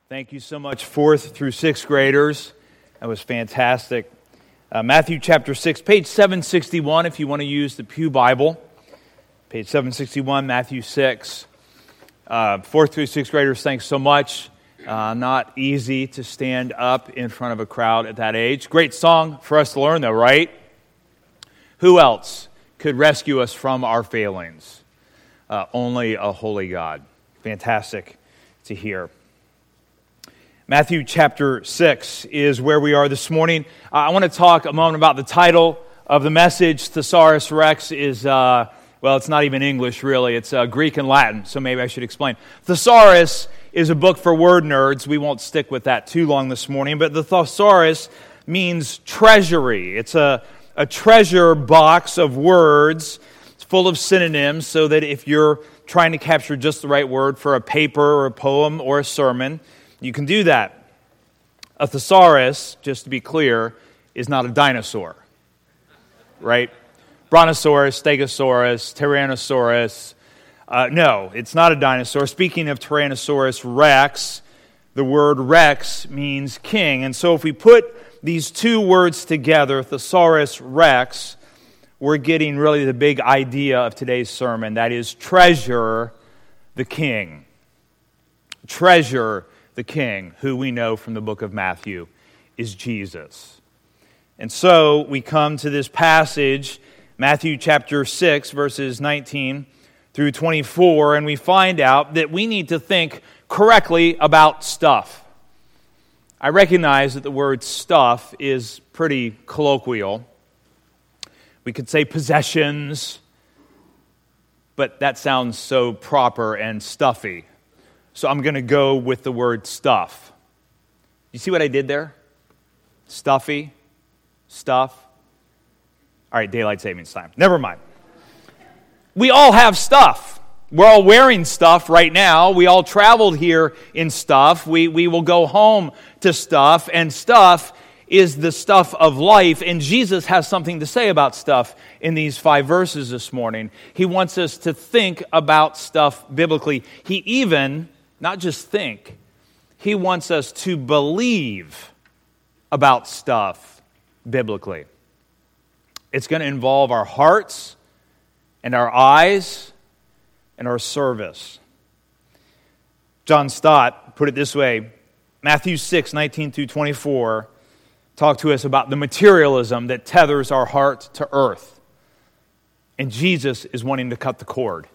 Thank you so much, 4th through 6th graders. That was fantastic. Matthew chapter 6, page 761, if you want to use the Pew Bible. Page 761, Matthew 6. 4th through 6th graders, thanks so much. Not easy to stand up in front of a crowd at that age. Great song for us to learn, though, right? Who else could rescue us from our failings? Only a holy God. Fantastic to hear. Matthew chapter 6 is where we are this morning. I want to talk a moment about the title of the message. Thesaurus Rex is, well, it's not even English, really. It's Greek and Latin, so maybe I should explain. Thesaurus is a book for word nerds. We won't stick with that too long this morning, but the thesaurus means treasury. It's a treasure box of words. It's full of synonyms, so that if you're trying to capture just the right word for a paper or a poem or a sermon, you can do that. A thesaurus, just to be clear, is not a dinosaur, right? Brontosaurus, Stegosaurus, Tyrannosaurus. No, it's not a dinosaur. Speaking of Tyrannosaurus Rex, the word Rex means king. And so if we put these two words together, Thesaurus Rex, we're getting really the big idea of today's sermon. That is, treasure the king. Treasure the king, who we know from the book of Matthew is Jesus. And so we come to this passage, Matthew chapter 6, verses 19 through 24, and we find out that we need to think correctly about stuff. I recognize that the word stuff is pretty colloquial. We could say possessions, but that sounds so proper and stuffy. So I'm going to go with the word stuff. You see what I did there? Stuffy, stuff. All right, daylight savings time. Never mind. We all have stuff. We're all wearing stuff right now. We all traveled here in stuff. We will go home to stuff, and stuff is the stuff of life, and Jesus has something to say about stuff in these 5 verses this morning. He wants us to think about stuff biblically. He even, not just think, he wants us to believe about stuff biblically. It's going to involve our hearts and our eyes and our service. John Stott put it this way, Matthew 6, 19 through 24, talk to us about the materialism that tethers our heart to earth. And Jesus is wanting to cut the cord,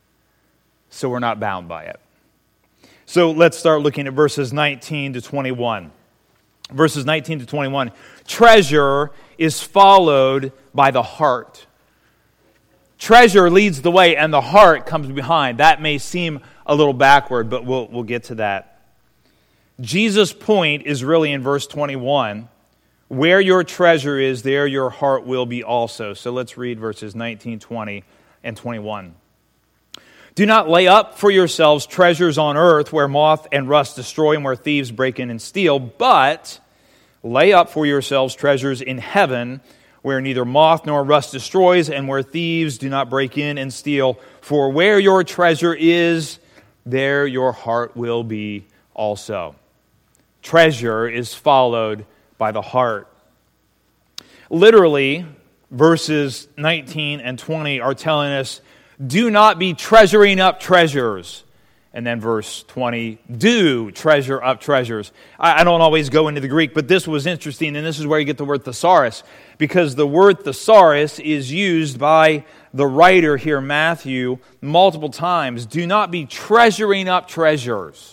so we're not bound by it. So let's start looking at verses 19 to 21. Verses 19 to 21. Treasure is followed by the heart. Treasure leads the way, and the heart comes behind. That may seem a little backward, but we'll get to that. Jesus' point is really in verse 21. Where your treasure is, there your heart will be also. So let's read verses 19, 20, and 21. Do not lay up for yourselves treasures on earth where moth and rust destroy and where thieves break in and steal, but lay up for yourselves treasures in heaven where neither moth nor rust destroys and where thieves do not break in and steal. For where your treasure is, there your heart will be also. Treasure is followed by the heart. Literally, verses 19 and 20 are telling us, do not be treasuring up treasures. And then verse 20, do treasure up treasures. I don't always go into the Greek, but this was interesting, and this is where you get the word thesaurus, because the word thesaurus is used by the writer here, Matthew, multiple times. Do not be treasuring up treasures.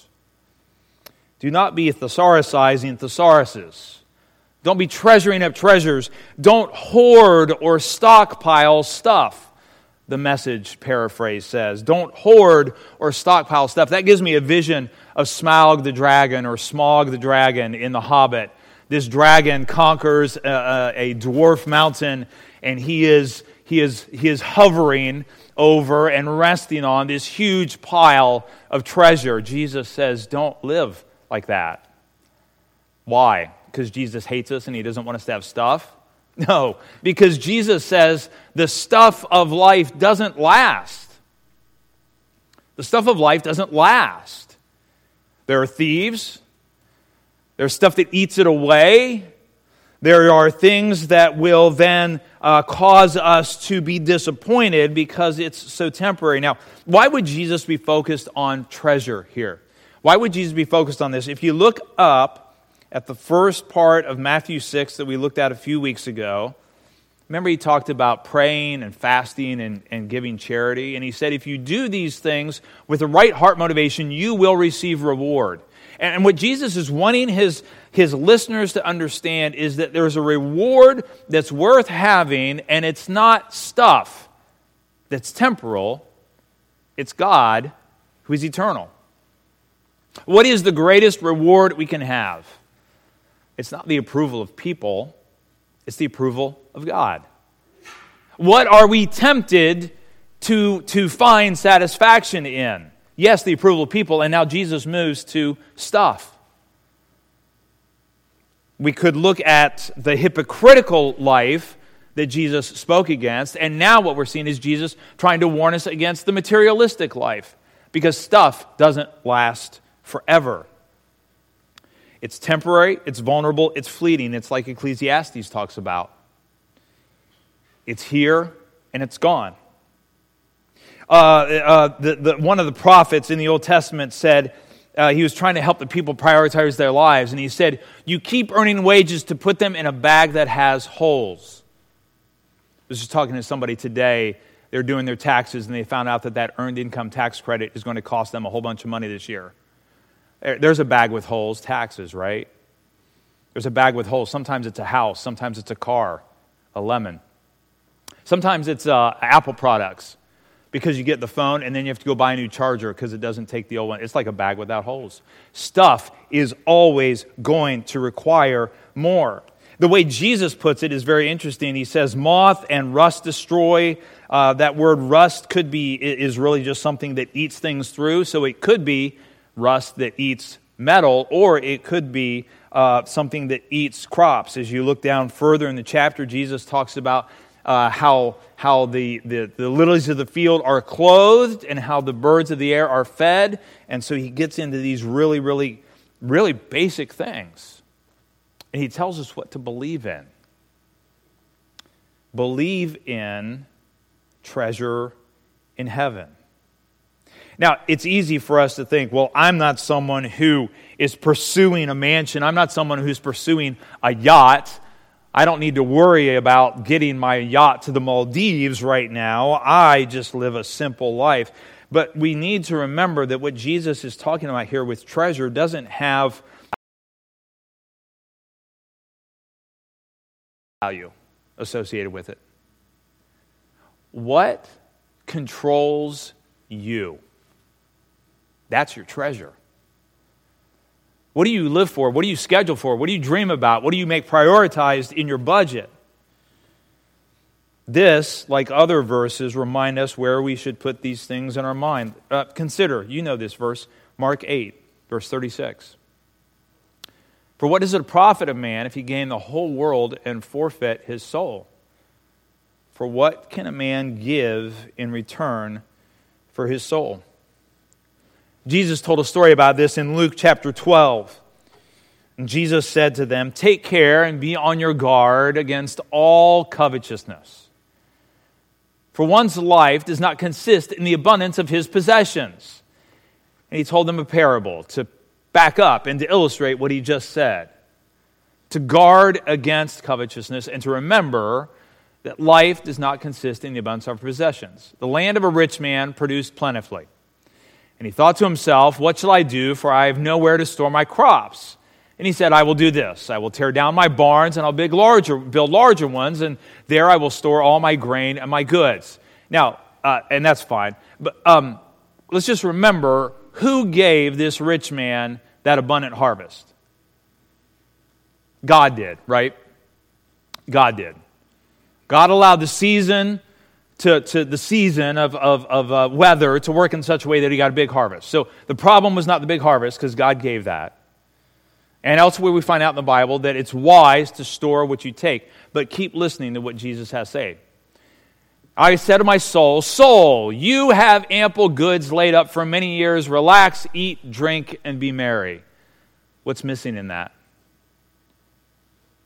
Do not be thesaurusizing thesauruses. Don't be treasuring up treasures. Don't hoard or stockpile stuff, the Message paraphrase says. Don't hoard or stockpile stuff. That gives me a vision of Smaug the dragon or Smaug the dragon in The Hobbit. This dragon conquers a dwarf mountain, and he is hovering over and resting on this huge pile of treasure. Jesus says, don't live like that. Why? Because Jesus hates us and he doesn't want us to have stuff? No, because Jesus says the stuff of life doesn't last. The stuff of life doesn't last. There are thieves There's stuff that eats it away. There are things that will then cause us to be disappointed because it's so temporary. Now, why would Jesus be focused on treasure here? Why would Jesus be focused on this? If you look up at the first part of Matthew 6 that we looked at a few weeks ago, remember he talked about praying and fasting and giving charity. And he said, if you do these things with the right heart motivation, you will receive reward. And what Jesus is wanting his listeners to understand is that there's a reward that's worth having, and it's not stuff that's temporal. It's God who is eternal. What is the greatest reward we can have? It's not the approval of people. It's the approval of God. What are we tempted to find satisfaction in? Yes, the approval of people, and now Jesus moves to stuff. We could look at the hypocritical life that Jesus spoke against, and now what we're seeing is Jesus trying to warn us against the materialistic life, because stuff doesn't last forever. It's temporary, it's vulnerable, it's fleeting. It's like Ecclesiastes talks about. It's here and it's gone. One of the prophets in the Old Testament said, he was trying to help the people prioritize their lives, and he said, you keep earning wages to put them in a bag that has holes. I was just talking to somebody today. They're doing their taxes, and they found out that earned income tax credit is going to cost them a whole bunch of money this year. There's a bag with holes, taxes, right? There's a bag with holes. Sometimes it's a house. Sometimes it's a car, a lemon. Sometimes it's Apple products, because you get the phone and then you have to go buy a new charger because it doesn't take the old one. It's like a bag without holes. Stuff is always going to require more. The way Jesus puts it is very interesting. He says, moth and rust destroy. That word rust is really just something that eats things through. So it could be rust that eats metal, or it could be something that eats crops. As you look down further in the chapter, Jesus talks about how the lilies of the field are clothed and how the birds of the air are fed. And so he gets into these really, really, really basic things. And he tells us what to believe in. Believe in treasure in heaven. Now, it's easy for us to think, well, I'm not someone who is pursuing a mansion. I'm not someone who's pursuing a yacht. I don't need to worry about getting my yacht to the Maldives right now. I just live a simple life. But we need to remember that what Jesus is talking about here with treasure doesn't have value associated with it. What controls you? That's your treasure. What do you live for? What do you schedule for? What do you dream about? What do you make prioritized in your budget? This, like other verses, remind us where we should put these things in our mind. Consider, you know this verse, Mark 8, verse 36. For what does it profit a man if he gain the whole world and forfeit his soul? For what can a man give in return for his soul? Jesus told a story about this in Luke chapter 12. And Jesus said to them, take care and be on your guard against all covetousness. For one's life does not consist in the abundance of his possessions. And he told them a parable to back up and to illustrate what he just said. To guard against covetousness and to remember that life does not consist in the abundance of possessions. The land of a rich man produced plentifully. And he thought to himself, what shall I do, for I have nowhere to store my crops? And he said, I will do this. I will tear down my barns, and I'll build larger ones, and there I will store all my grain and my goods. Now, and that's fine. But let's just remember, who gave this rich man that abundant harvest? God did, right? God did. God allowed the season to the season of weather to work in such a way that he got a big harvest. So the problem was not the big harvest, because God gave that. And elsewhere we find out in the Bible that it's wise to store what you take. But keep listening to what Jesus has said. I said to my soul, soul, you have ample goods laid up for many years. Relax, eat, drink, and be merry. What's missing in that?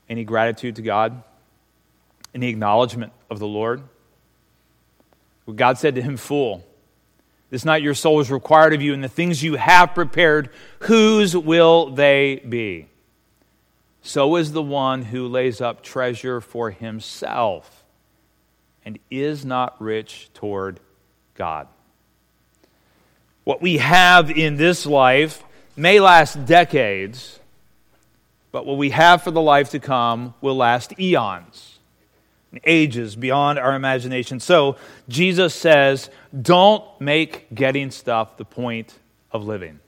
Any gratitude to God? Any acknowledgement of the Lord? Well, God said to him, "Fool, this night your soul is required of you, and the things you have prepared, whose will they be? So is the one who lays up treasure for himself and is not rich toward God." What we have in this life may last decades, but what we have for the life to come will last eons, ages beyond our imagination. So Jesus says, don't make getting stuff the point of living.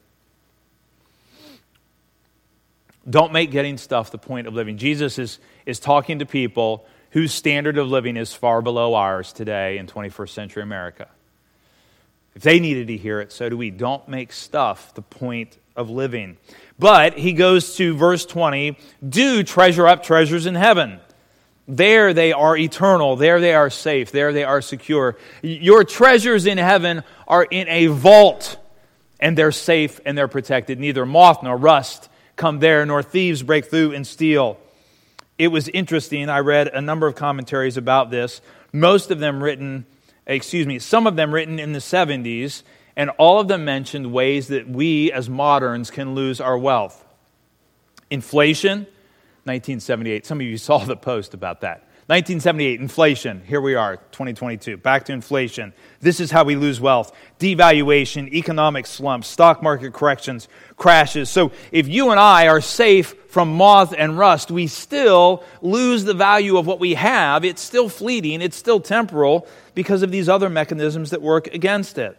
Don't make getting stuff the point of living. Jesus is talking to people whose standard of living is far below ours today in 21st century America. If they needed to hear it, so do we. Don't make stuff the point of living. But he goes to verse 20, do treasure up treasures in heaven. There they are eternal. There they are safe. There they are secure. Your treasures in heaven are in a vault, and they're safe and they're protected. Neither moth nor rust come there, nor thieves break through and steal. It was interesting. I read a number of commentaries about this. Some of them written in the 70s, and all of them mentioned ways that we as moderns can lose our wealth. Inflation, 1978. Some of you saw the post about that. 1978, inflation. Here we are, 2022. Back to inflation. This is how we lose wealth. Devaluation, economic slumps, stock market corrections, crashes. So if you and I are safe from moth and rust, we still lose the value of what we have. It's still fleeting. It's still temporal because of these other mechanisms that work against it.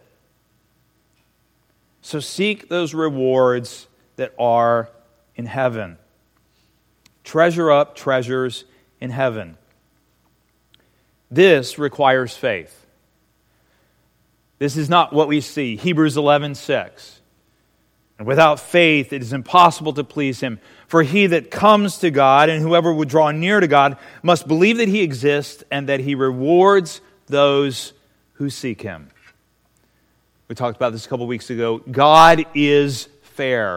So seek those rewards that are in heaven. Treasure up treasures in heaven. This requires faith. This is not what we see. Hebrews 11:6. And without faith it is impossible to please Him. For he that comes to God, and whoever would draw near to God, must believe that He exists and that He rewards those who seek Him. We talked about this a couple weeks ago. God is fair.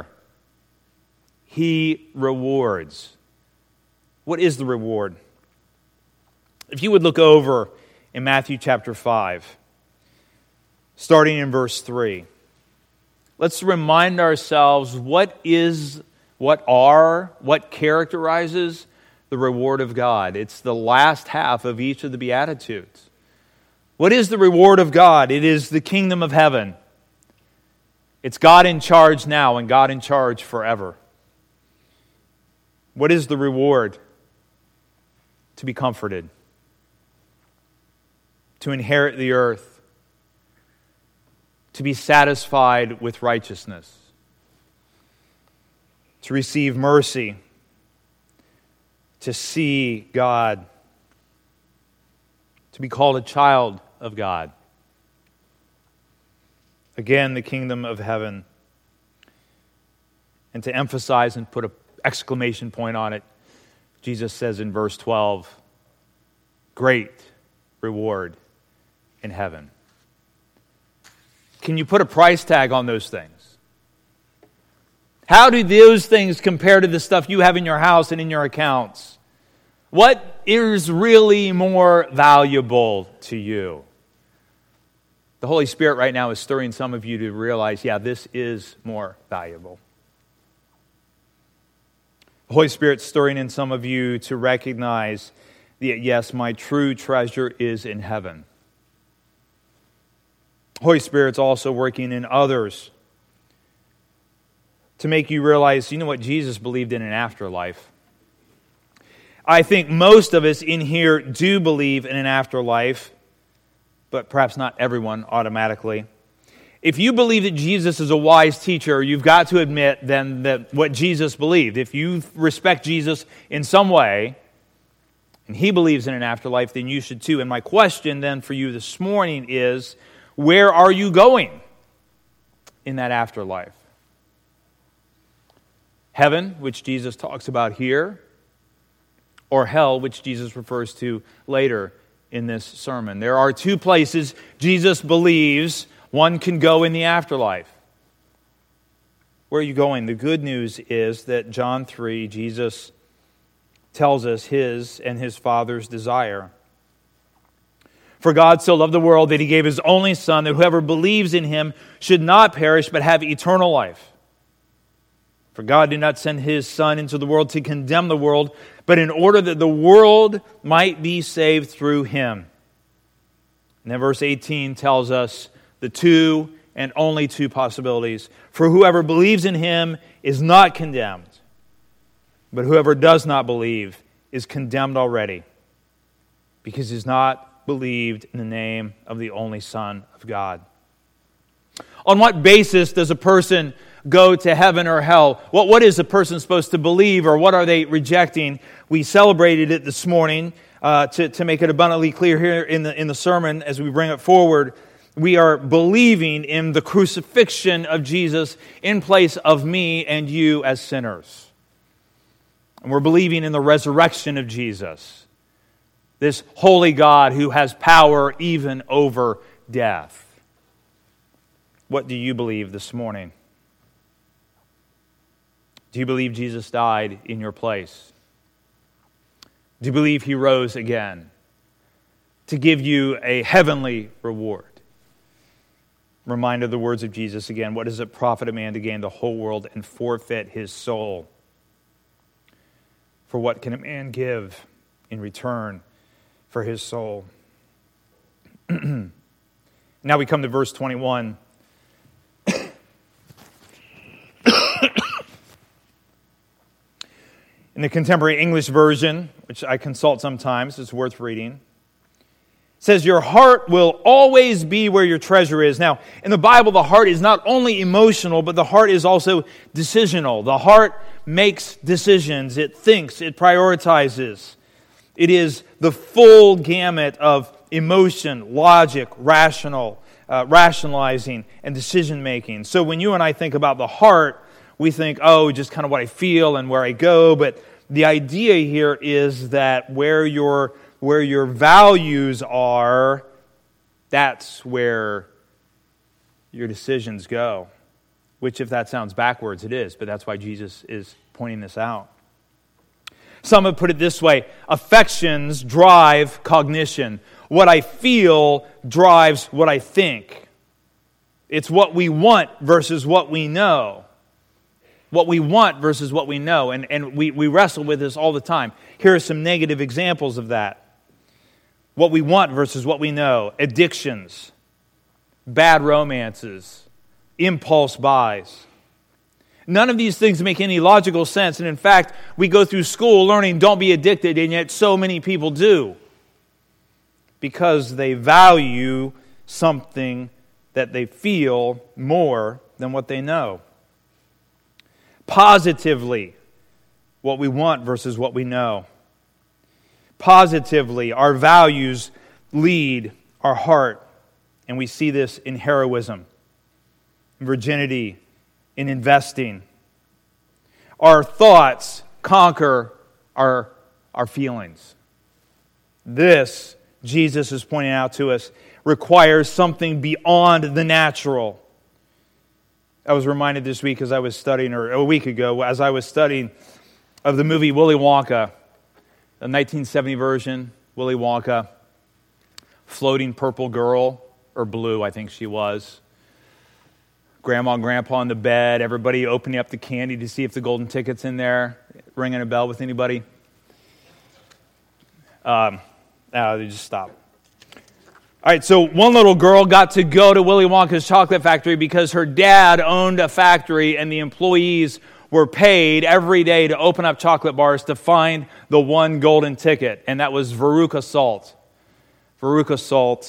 He rewards. What is the reward? If you would look over in Matthew chapter 5, starting in verse 3, let's remind ourselves what characterizes the reward of God. It's the last half of each of the Beatitudes. What is the reward of God? It is the kingdom of heaven. It's God in charge now and God in charge forever. What is the reward? To be comforted. To inherit the earth. To be satisfied with righteousness. To receive mercy. To see God. To be called a child of God. Again, the kingdom of heaven. And to emphasize and put an exclamation point on it, Jesus says in verse 12, great reward in heaven. Can you put a price tag on those things? How do those things compare to the stuff you have in your house and in your accounts? What is really more valuable to you? The Holy Spirit right now is stirring some of you to realize, this is more valuable. The Holy Spirit's stirring in some of you to recognize that, yes, my true treasure is in heaven. The Holy Spirit's also working in others to make you realize, you know what, Jesus believed in an afterlife. I think most of us in here do believe in an afterlife, but perhaps not everyone automatically. If you believe that Jesus is a wise teacher, you've got to admit then that what Jesus believed. If you respect Jesus in some way, and He believes in an afterlife, then you should too. And my question then for you this morning is, where are you going in that afterlife? Heaven, which Jesus talks about here, or hell, which Jesus refers to later in this sermon. There are two places Jesus believes one can go in the afterlife. Where are you going? The good news is that John 3, Jesus tells us his and his Father's desire. For God so loved the world that he gave his only Son, that whoever believes in him should not perish but have eternal life. For God did not send his Son into the world to condemn the world, but in order that the world might be saved through him. And then verse 18 tells us the two and only two possibilities. For whoever believes in him is not condemned, but whoever does not believe is condemned already, because he has not believed in the name of the only Son of God. On what basis does a person go to heaven or hell? What is a person supposed to believe, or what are they rejecting? We celebrated it this morning to make it abundantly clear here in the sermon as we bring it forward. We are believing in the crucifixion of Jesus in place of me and you as sinners. And we're believing in the resurrection of Jesus, this holy God who has power even over death. What do you believe this morning? Do you believe Jesus died in your place? Do you believe he rose again to give you a heavenly reward? Remind of the words of Jesus again. What does it profit a man to gain the whole world and forfeit his soul? For what can a man give in return for his soul? Now we come to verse 21. In the Contemporary English Version, which I consult sometimes, it's worth reading, it says, your heart will always be where your treasure is. Now, in the Bible, the heart is not only emotional, but the heart is also decisional. The heart makes decisions. It thinks. It prioritizes. It is the full gamut of emotion, logic, rationalizing, and decision-making. So when you and I think about the heart, we think, oh, just kind of what I feel and where I go. But the idea here is that where your values are, that's where your decisions go. Which, if that sounds backwards, it is. But that's why Jesus is pointing this out. Some have put it this way: affections drive cognition. What I feel drives what I think. It's what we want versus what we know. What we want versus what we know. And we wrestle with this all the time. Here are some negative examples of that. What we want versus what we know. Addictions. Bad romances. Impulse buys. None of these things make any logical sense. And in fact, we go through school learning don't be addicted, and yet so many people do. Because they value something that they feel more than what they know. Positively, what we want versus what we know. Positively, our values lead our heart. And we see this in heroism, virginity, in investing. Our thoughts conquer our feelings. This, Jesus is pointing out to us, requires something beyond the natural. I was reminded this week as I was studying, or a week ago, as I was studying of the movie Willy Wonka, the 1970 version, Willy Wonka, floating purple girl, or blue, I think she was. Grandma and Grandpa in the bed, everybody opening up the candy to see if the golden ticket's in there. Ringing a bell with anybody? They just stopped. All right, so one little girl got to go to Willy Wonka's chocolate factory because her dad owned a factory and the employees were paid every day to open up chocolate bars to find the one golden ticket, and that was Veruca Salt. Veruca Salt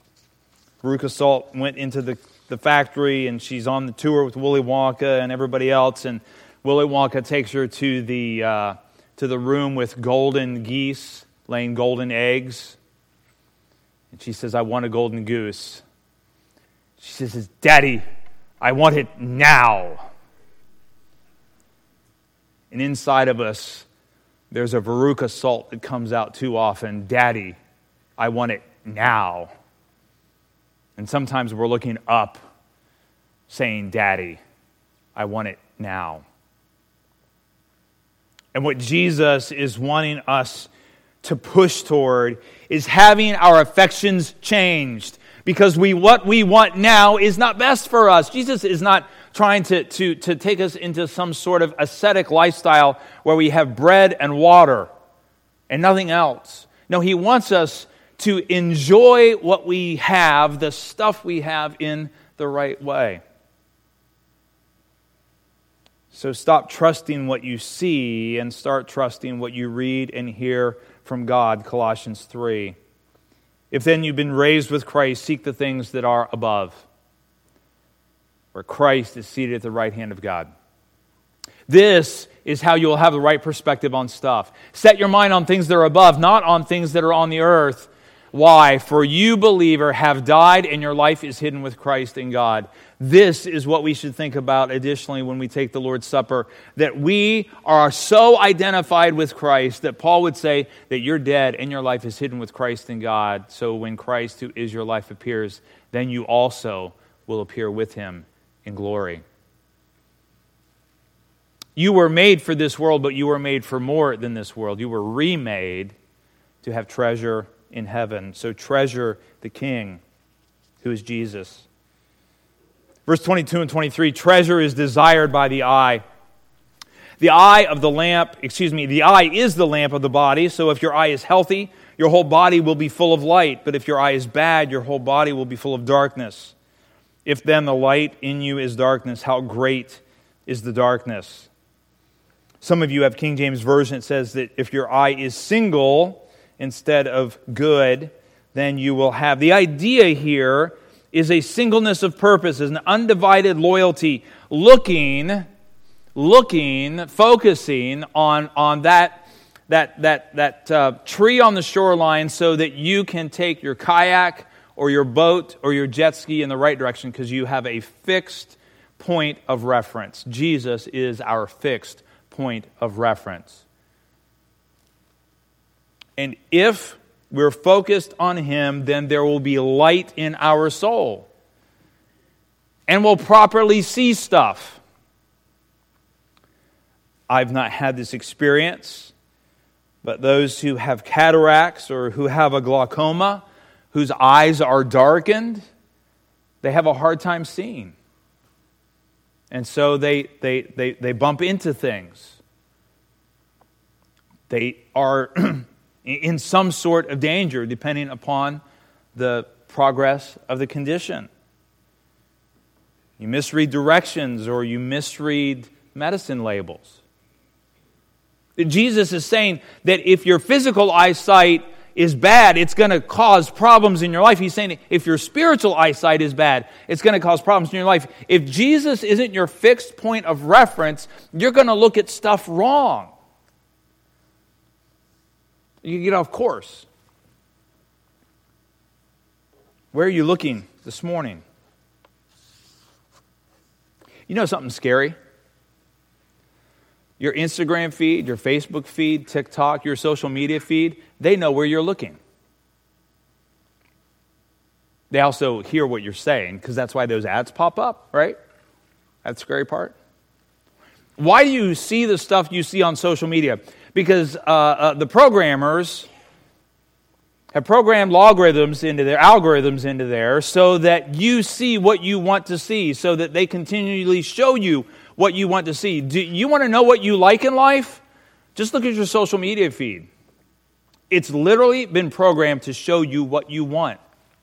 went into the factory, and she's on the tour with Willy Wonka and everybody else, and Willy Wonka takes her to the room with golden geese laying golden eggs. And she says, I want a golden goose. She says, Daddy, I want it now. And inside of us, there's a Veruca Salt that comes out too often. Daddy, I want it now. And sometimes we're looking up, saying, Daddy, I want it now. And what Jesus is wanting us to push toward is having our affections changed. Because what we want now is not best for us. Jesus is not trying to take us into some sort of ascetic lifestyle where we have bread and water and nothing else. No, He wants us to enjoy what we have, the stuff we have, in the right way. So stop trusting what you see and start trusting what you read and hear from God, Colossians 3. If then you've been raised with Christ, seek the things that are above, where Christ is seated at the right hand of God. This is how you'll have the right perspective on stuff. Set your mind on things that are above, not on things that are on the earth. Why? For you, believer, have died and your life is hidden with Christ in God. This is what we should think about additionally when we take the Lord's Supper, that we are so identified with Christ that Paul would say that you're dead and your life is hidden with Christ in God. So when Christ, who is your life, appears, then you also will appear with Him in glory. You were made for this world, but you were made for more than this world. You were remade to have treasure in heaven. So treasure the King, who is Jesus. Verse 22 and 23, treasure is desired by the eye. The eye is the lamp of the body. So if your eye is healthy, your whole body will be full of light. But if your eye is bad, your whole body will be full of darkness. If then the light in you is darkness, how great is the darkness? Some of you have King James Version. It says that if your eye is single instead of good, then you will have. The idea here is a singleness of purpose, is an undivided loyalty, focusing on that tree on the shoreline so that you can take your kayak or your boat or your jet ski in the right direction because you have a fixed point of reference. Jesus is our fixed point of reference. And if we're focused on Him, then there will be light in our soul. And we'll properly see stuff. I've not had this experience, but those who have cataracts or who have a glaucoma, whose eyes are darkened, they have a hard time seeing. And so they bump into things. They are in some sort of danger depending upon the progress of the condition. You misread directions or you misread medicine labels. Jesus is saying that if your physical eyesight is bad, it's going to cause problems in your life. He's saying if your spiritual eyesight is bad, it's going to cause problems in your life. If Jesus isn't your fixed point of reference, you're going to look at stuff wrong. You get off course. Where are you looking this morning? You know something scary? Your Instagram feed, your Facebook feed, TikTok, your social media feed, they know where you're looking. They also hear what you're saying because that's why those ads pop up, right? That's the scary part. Why do you see the stuff you see on social media? Because the programmers have programmed algorithms into there so that you see what you want to see, so that they continually show you what you want to see. Do you want to know what you like in life? Just look at your social media feed. It's literally been programmed to show you what you want.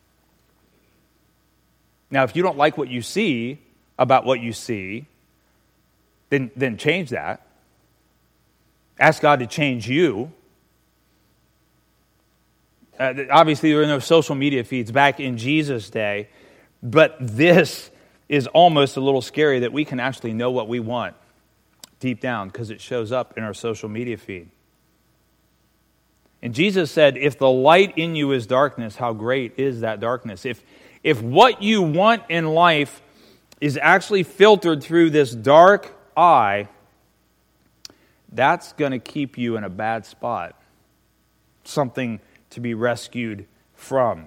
Now, if you don't like what you see about what you see, then change that. Ask God to change you. Obviously, there were no social media feeds back in Jesus' day, but this is almost a little scary that we can actually know what we want deep down because it shows up in our social media feed. And Jesus said, if the light in you is darkness, how great is that darkness? If what you want in life is actually filtered through this dark eye, that's going to keep you in a bad spot. Something to be rescued from.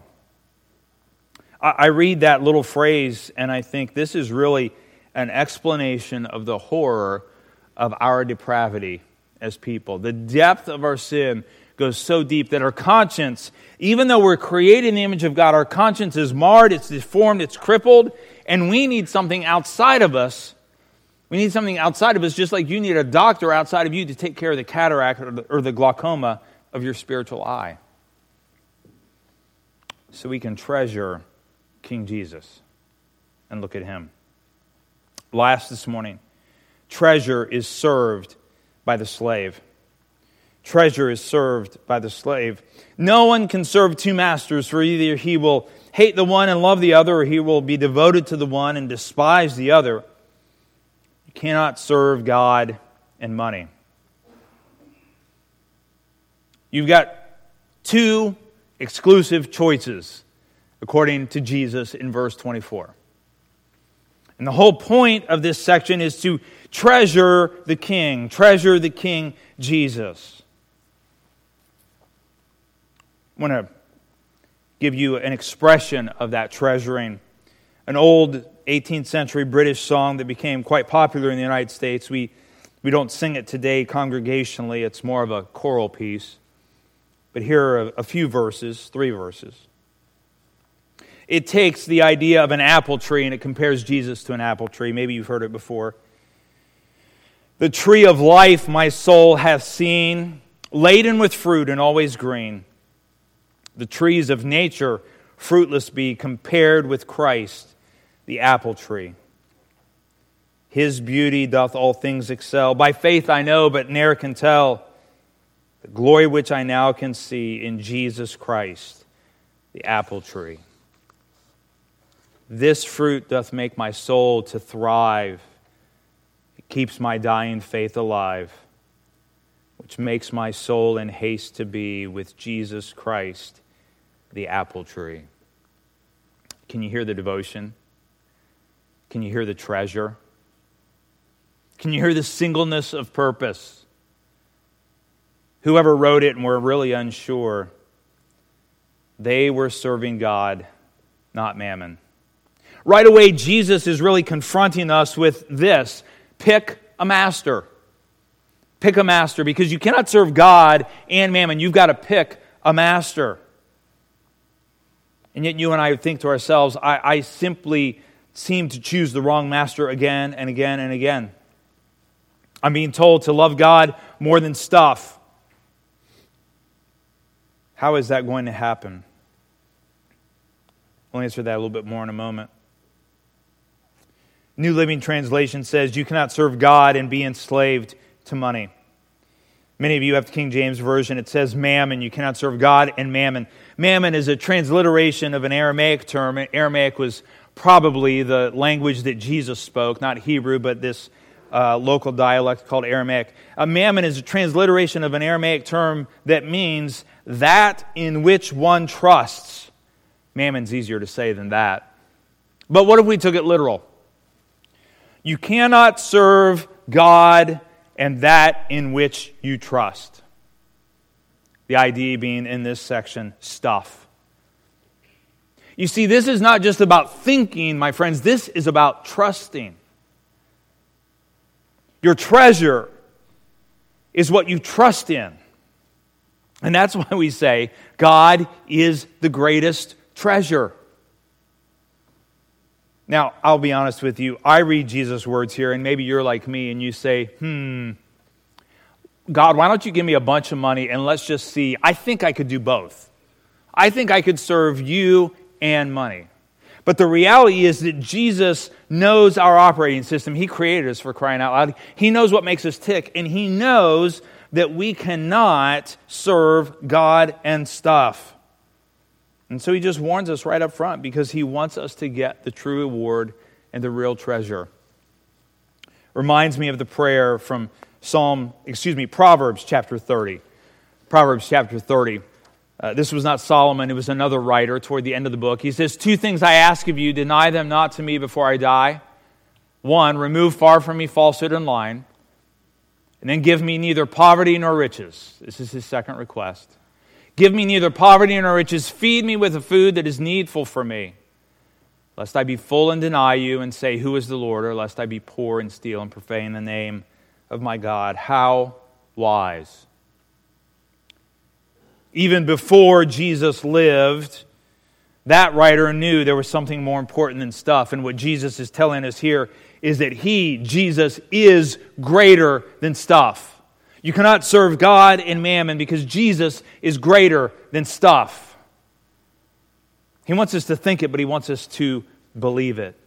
I read that little phrase and I think this is really an explanation of the horror of our depravity as people. The depth of our sin goes so deep that our conscience, even though we're created in the image of God, our conscience is marred, it's deformed, it's crippled, and we need something outside of us. We need something outside of us, just like you need a doctor outside of you to take care of the cataract or the glaucoma of your spiritual eye. So we can treasure King Jesus and look at him. Last this morning, treasure is served by the slave. Treasure is served by the slave. No one can serve two masters, for either he will hate the one and love the other, or he will be devoted to the one and despise the other. You cannot serve God and money. You've got two exclusive choices, according to Jesus in verse 24. And the whole point of this section is to treasure the King Jesus. I want to give you an expression of that treasuring. An old 18th century British song that became quite popular in the United States. We don't sing it today congregationally. It's more of a choral piece. But here are a few verses, 3 verses. It takes the idea of an apple tree and it compares Jesus to an apple tree. Maybe you've heard it before. The tree of life my soul hath seen, laden with fruit and always green. The trees of nature fruitless be compared with Christ, the apple tree. His beauty doth all things excel. By faith I know, but ne'er can tell, the glory which I now can see in Jesus Christ, the apple tree. This fruit doth make my soul to thrive. It keeps my dying faith alive, which makes my soul in haste to be with Jesus Christ, the apple tree. Can you hear the devotion? Can you hear the treasure? Can you hear the singleness of purpose? Whoever wrote it and were really unsure, they were serving God, not mammon. Right away, Jesus is really confronting us with this. Pick a master. Pick a master, because you cannot serve God and mammon. You've got to pick a master. And yet you and I think to ourselves, I simply seem to choose the wrong master again and again and again. I'm being told to love God more than stuff. How is that going to happen? We'll answer that a little bit more in a moment. New Living Translation says, you cannot serve God and be enslaved to money. Many of you have the King James Version. It says mammon. You cannot serve God and mammon. Mammon is a transliteration of an Aramaic term. Aramaic was probably the language that Jesus spoke, not Hebrew, but this local dialect called Aramaic. Mammon is a transliteration of an Aramaic term that means that in which one trusts. Mammon's easier to say than that. But what if we took it literal? You cannot serve God and that in which you trust. The idea being in this section, stuff. You see, this is not just about thinking, my friends. This is about trusting. Your treasure is what you trust in. And that's why we say God is the greatest treasure. Now, I'll be honest with you. I read Jesus' words here, and maybe you're like me, and you say, God, why don't you give me a bunch of money, and let's just see. I think I could do both. I think I could serve you and money. But the reality is that Jesus knows our operating system. He created us, for crying out loud. He knows what makes us tick, and He knows that we cannot serve God and stuff. And so He just warns us right up front, because He wants us to get the true reward and the real treasure. Reminds me of the prayer from Proverbs chapter 30. Proverbs chapter 30. This was not Solomon, it was another writer toward the end of the book. He says, 2 things I ask of you, deny them not to me before I die. 1, remove far from me falsehood and lying. And then give me neither poverty nor riches. This is his second request. Give me neither poverty nor riches. Feed me with the food that is needful for me. Lest I be full and deny you and say, who is the Lord? Or lest I be poor and steal and profane the name of my God. How wise. Even before Jesus lived, that writer knew there was something more important than stuff. And what Jesus is telling us here is that He, Jesus, is greater than stuff. You cannot serve God and mammon because Jesus is greater than stuff. He wants us to think it, but He wants us to believe it.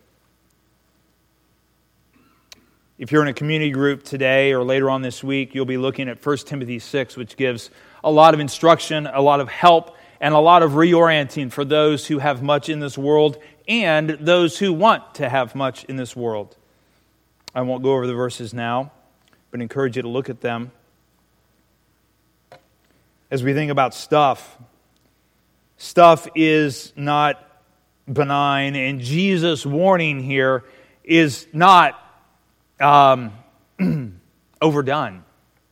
If you're in a community group today or later on this week, you'll be looking at 1 Timothy 6, which gives a lot of instruction, a lot of help, and a lot of reorienting for those who have much in this world and those who want to have much in this world. I won't go over the verses now, but encourage you to look at them. As we think about stuff is not benign, and Jesus' warning here is not overdone.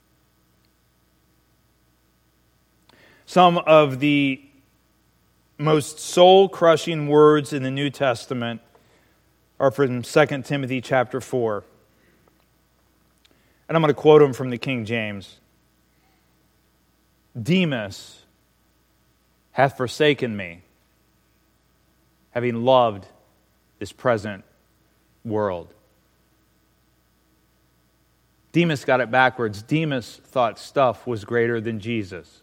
Some of the most soul-crushing words in the New Testament are from 2 Timothy chapter 4. And I'm going to quote them from the King James. Demas hath forsaken me, having loved this present world. Demas got it backwards. Demas thought stuff was greater than Jesus.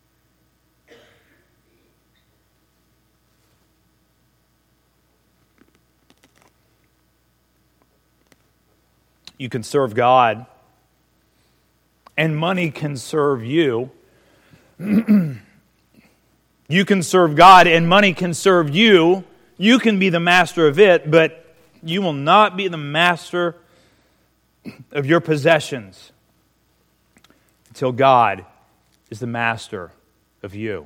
You can serve God, and money can serve you. You can serve God, and money can serve you. You can be the master of it, but you will not be the master of your possessions until God is the master of you.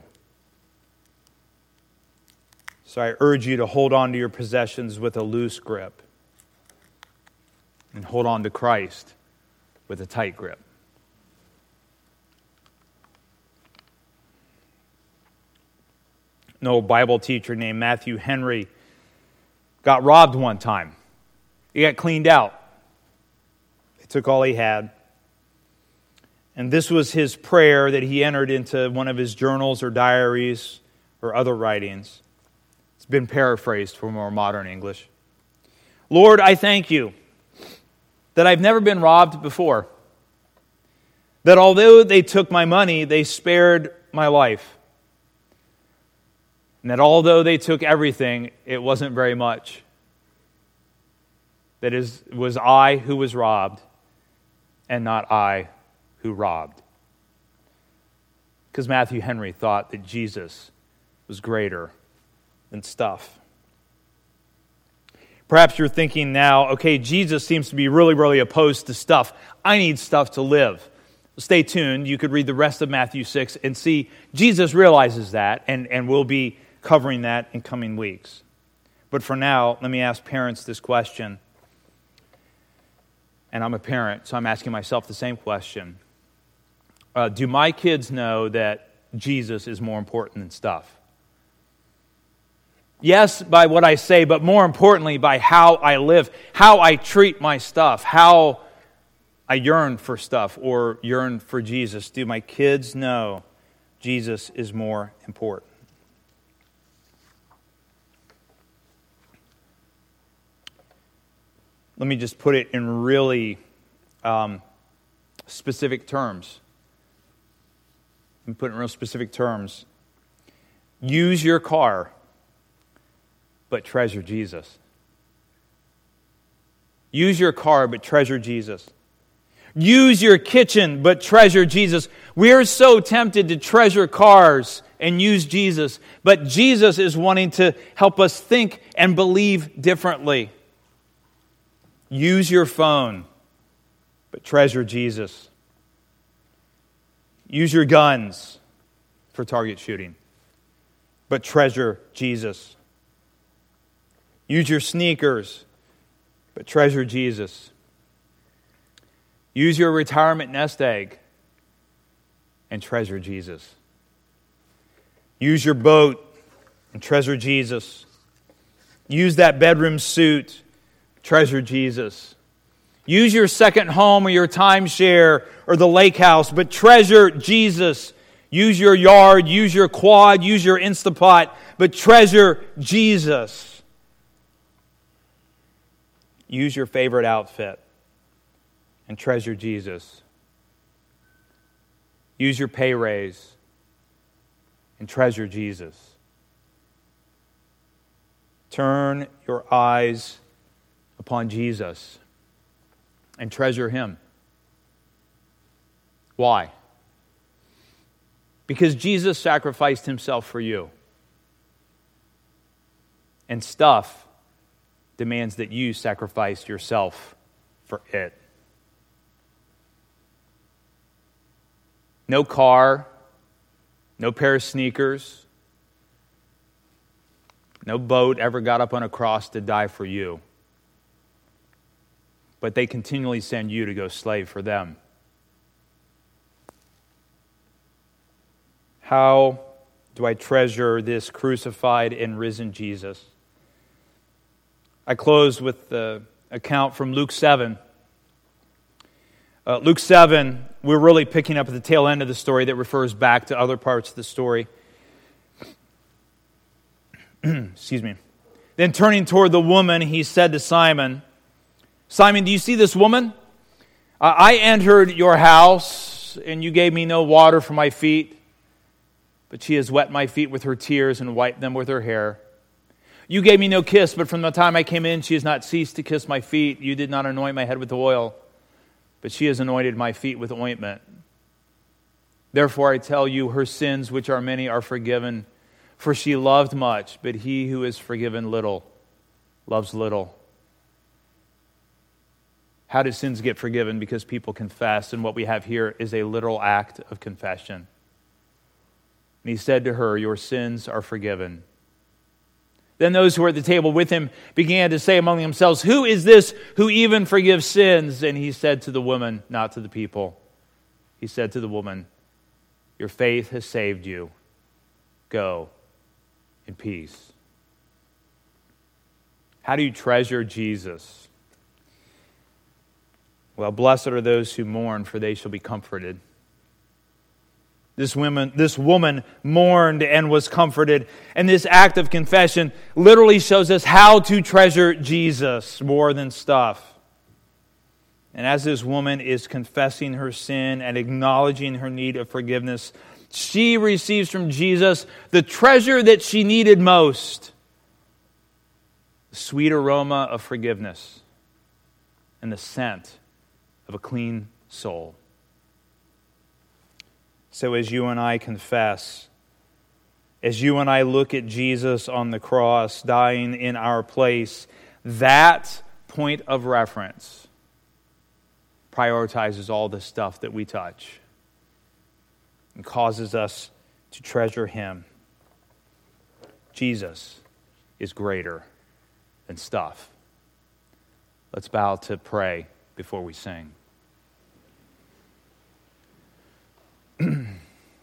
So I urge you to hold on to your possessions with a loose grip and hold on to Christ with a tight grip. An old Bible teacher named Matthew Henry got robbed one time. He got cleaned out. They took all he had. And this was his prayer that he entered into one of his journals or diaries or other writings. It's been paraphrased for more modern English. Lord, I thank you that I've never been robbed before. That although they took my money, they spared my life. And that although they took everything, it wasn't very much. That it was I who was robbed, and not I who robbed. Because Matthew Henry thought that Jesus was greater than stuff. Perhaps you're thinking now, okay, Jesus seems to be really, really opposed to stuff. I need stuff to live. Stay tuned. You could read the rest of Matthew 6 and see Jesus realizes that, and we'll be covering that in coming weeks. But for now, let me ask parents this question. And I'm a parent, so I'm asking myself the same question. Do my kids know that Jesus is more important than stuff? Yes, by what I say, but more importantly, by how I live, how I treat my stuff, how I yearn for stuff or yearn for Jesus. Do my kids know Jesus is more important? Let me just put it in really specific terms. Let me put it in real specific terms. Use your car, but treasure Jesus. Use your car, but treasure Jesus. Use your kitchen, but treasure Jesus. We are so tempted to treasure cars and use Jesus, but Jesus is wanting to help us think and believe differently. Use your phone, but treasure Jesus. Use your guns for target shooting, but treasure Jesus. Use your sneakers, but treasure Jesus. Use your retirement nest egg and treasure Jesus. Use your boat and treasure Jesus. Use that bedroom suit, treasure Jesus. Use your second home or your timeshare or the lake house, but treasure Jesus. Use your yard, use your quad, use your Instapot, but treasure Jesus. Use your favorite outfit and treasure Jesus. Use your pay raise and treasure Jesus. Turn your eyes upon Jesus and treasure Him. Why? Because Jesus sacrificed Himself for you. And stuff demands that you sacrifice yourself for it. No car, no pair of sneakers, no boat ever got up on a cross to die for you. But they continually send you to go slave for them. How do I treasure this crucified and risen Jesus? I close with the account from Luke 7. Luke 7, we're really picking up at the tail end of the story that refers back to other parts of the story. Excuse me. Then turning toward the woman, he said to Simon, Simon, do you see this woman? I entered your house, and you gave me no water for my feet, but she has wet my feet with her tears and wiped them with her hair. You gave me no kiss, but from the time I came in, she has not ceased to kiss my feet. You did not anoint my head with oil, but she has anointed my feet with ointment. Therefore I tell you, her sins, which are many, are forgiven, for she loved much, but he who is forgiven little loves little. How do sins get forgiven? Because people confess, and what we have here is a literal act of confession. And he said to her, your sins are forgiven. Then those who were at the table with him began to say among themselves, who is this who even forgives sins? And he said to the woman, not to the people, he said to the woman, your faith has saved you. Go in peace. How do you treasure Jesus? Well, blessed are those who mourn, for they shall be comforted. This woman mourned and was comforted. And this act of confession literally shows us how to treasure Jesus more than stuff. And as this woman is confessing her sin and acknowledging her need of forgiveness, she receives from Jesus the treasure that she needed most, the sweet aroma of forgiveness and the scent of a clean soul. So as you and I confess, as you and I look at Jesus on the cross dying in our place, that point of reference prioritizes all the stuff that we touch and causes us to treasure Him. Jesus is greater than stuff. Let's bow to pray before we sing. I'm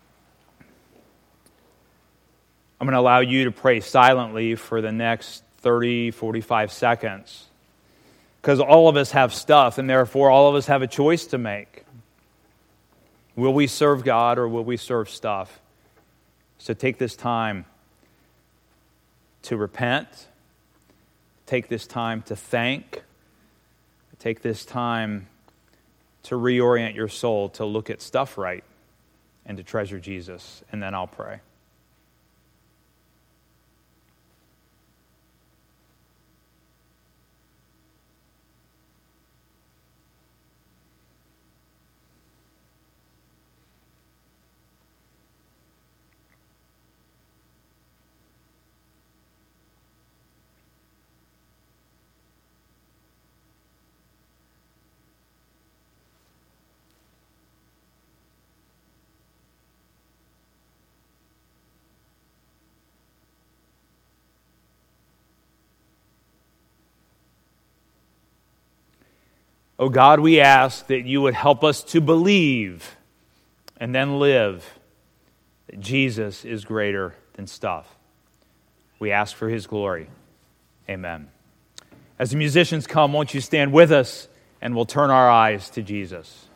going to allow you to pray silently for the next 30, 45 seconds. Because all of us have stuff, and therefore all of us have a choice to make. Will we serve God or will we serve stuff? So take this time to repent. Take this time to thank. Take this time to reorient your soul to look at stuff right and to treasure Jesus. And then I'll pray. Oh God, we ask that you would help us to believe and then live that Jesus is greater than stuff. We ask for His glory. Amen. As the musicians come, won't you stand with us and we'll turn our eyes to Jesus.